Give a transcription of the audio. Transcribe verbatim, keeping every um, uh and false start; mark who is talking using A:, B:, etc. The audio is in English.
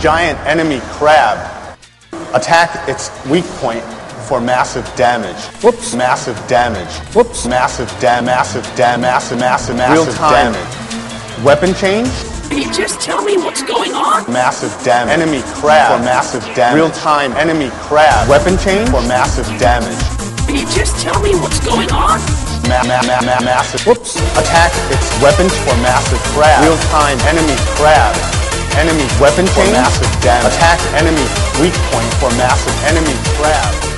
A: giant enemy crab. Attack its weak point for massive damage. Whoops. Massive damage. Whoops. Massive dam. Massive dam. Massive. Massive. Massive damage. Weapon change.
B: Can you just tell me what's going on?
A: Massive damage. Enemy crab for massive damage. Real time enemy crab. Weapon change for massive damage.
B: Can you just tell me what's going on?
A: Ma ma ma ma massive. Whoops. Attack its weapons for massive crab. Real time enemy crab. Enemy weapon change for massive damage. Attack enemy weak point for massive enemy crab.